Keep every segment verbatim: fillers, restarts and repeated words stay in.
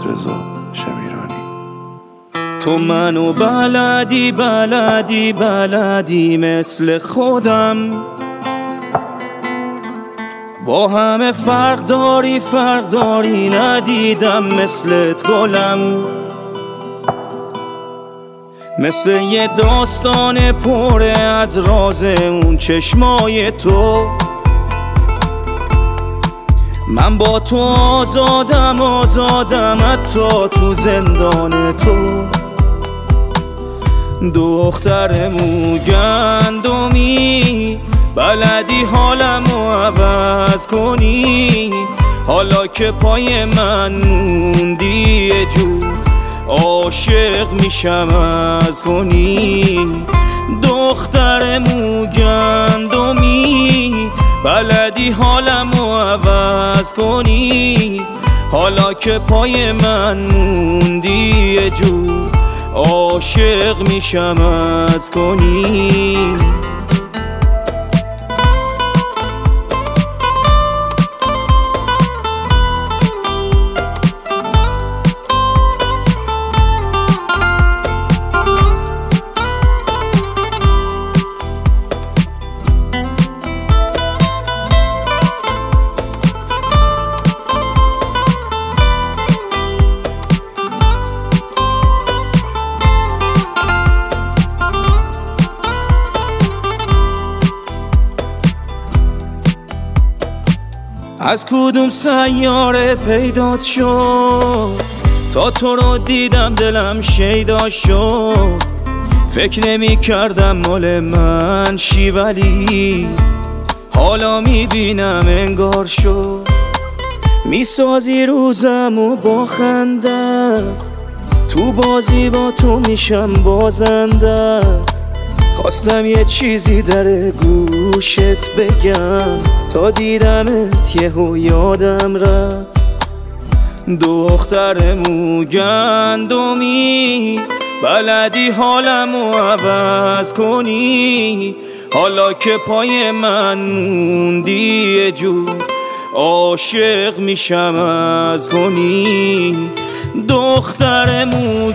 رضا شمیرانی. تو منو بلدی بلدی بلدی مثل خودم، با همه فرق داری فرق داری، ندیدم مثلت گلم. مثل یه داستان پره از راز اون چشمای تو، من با تو آزادم آزادم حتی تو زندان تو. دختر موگندمی بلدی حالمو عوض کنی، حالا که پای من موندی یه جور عاشق میشم از کنی. دختر موگندمی بلدی حالمو عوض کنی، حالا که پای من موندی یه جور عاشق میشم از کنی. از کدوم سیاره پیدات شد، تا تو رو دیدم دلم شیدا شد. فکر نمی کردم مال من شی، ولی حالا می بینم انگار شد. می سازی روزمو با خندت، تو بازی با تو میشم بازندت. خواستم یه چیزی در گوشت بگم، تا دیدمت یهو یادم رفت. دختر موگندمی بلدی حالمو عوض کنی، حالا که پای من موندی یه جور عاشق میشم از کنی. دختر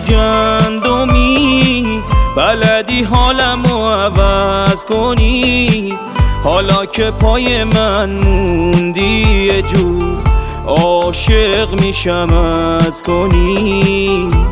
موگندمی بلدی حالمو عوض کنی، حالا که پای من موندی یه جور عاشق میشم از کنی.